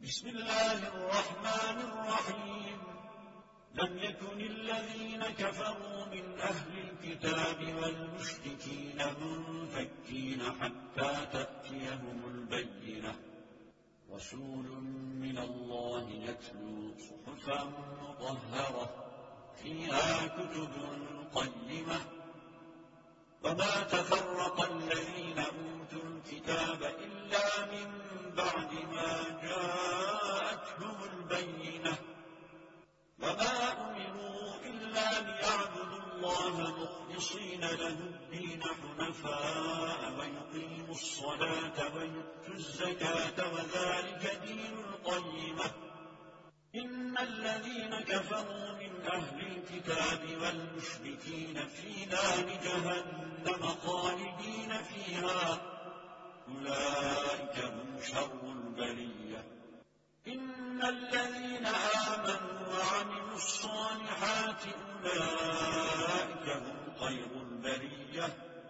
بسم الله الرحمن الرحيم لم يكن الذين كفروا من أهل الكتاب والمشركين منفكين حتى تأتيهم البينة رسول من الله يتلو صحفا مطهرة فيها كتب قيمة وما تفرق الذين أوتوا الكتاب إلا من بعد ما جاءتهم البينة وما أمروا إلا ليعبدوا الله مخلصين له الدين حنفاء ويقيموا الصلاة ويؤتوا الزكاة وذلك دين القيمة إن الذين كفروا من أهل الكتاب والمشركين في نار جهنم خالدين فيها أولئك هم شر البرية إن الذين آمنوا وعملوا الصالحات أولئك هم خير البرية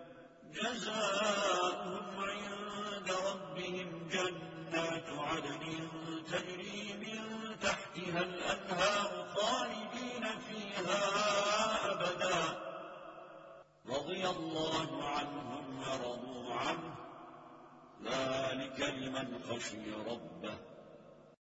جزاؤهم عند ربهم جنات عدن تجري من تحتها الأنهار خالدين فيها أبدا رضي الله عنهم ورضوا عنه ذلك لمن خشي ربه